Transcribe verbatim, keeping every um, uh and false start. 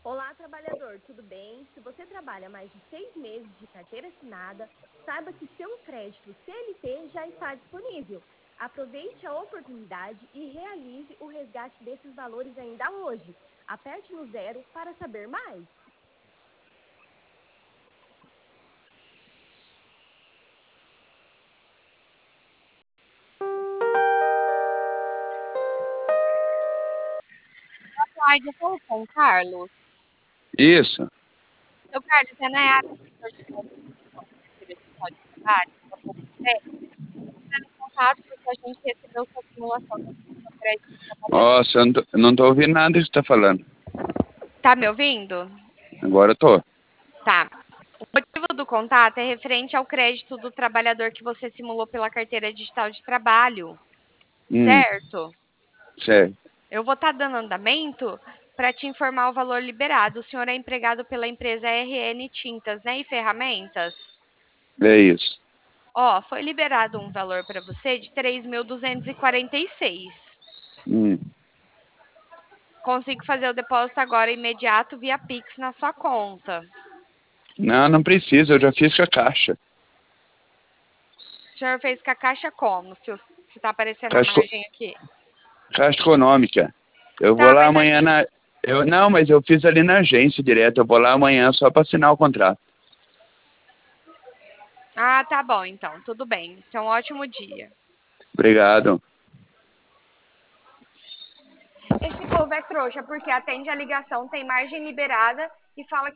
Olá, trabalhador, tudo bem? Se você trabalha mais de seis meses de carteira assinada, saiba que seu crédito C L T já está disponível. Aproveite a oportunidade e realize o resgate desses valores ainda hoje. Aperte no zero para saber mais. Ai, eu falo com o Carlos. Isso. Seu Carlos, é Nayara, assessor de qualificação da carteira digital de trabalho, da Poupa entrando em contato porque a gente recebeu sua simulação do seu crédito de trabalhador. Nossa, eu não tô, eu não tô ouvindo nada que você tá falando. Tá me ouvindo? Agora eu tô. Tá. O motivo do contato é referente ao crédito do trabalhador que você simulou pela carteira digital de trabalho, Hum, certo? certo. Eu vou estar dando andamento para te informar o valor liberado. O senhor é empregado pela empresa R N Tintas, né, e Ferramentas? É isso. Ó, foi liberado um valor para você de três mil duzentos e quarenta e seis. Hum. Consigo fazer o depósito agora imediato via Pix na sua conta. Não, não precisa, eu já fiz com a Caixa. O senhor fez com a Caixa como? Se, os- se tá aparecendo a Caixa, Co- margem aqui. Caixa Econômica. Eu vou Tá, lá mas a amanhã gente. na. Eu, não, mas eu fiz ali na agência direto. Eu vou lá amanhã só para assinar o contrato. Ah, tá bom, então. Tudo bem. Então, um ótimo dia. Obrigado. Esse povo é trouxa, porque atende a ligação, tem margem liberada e fala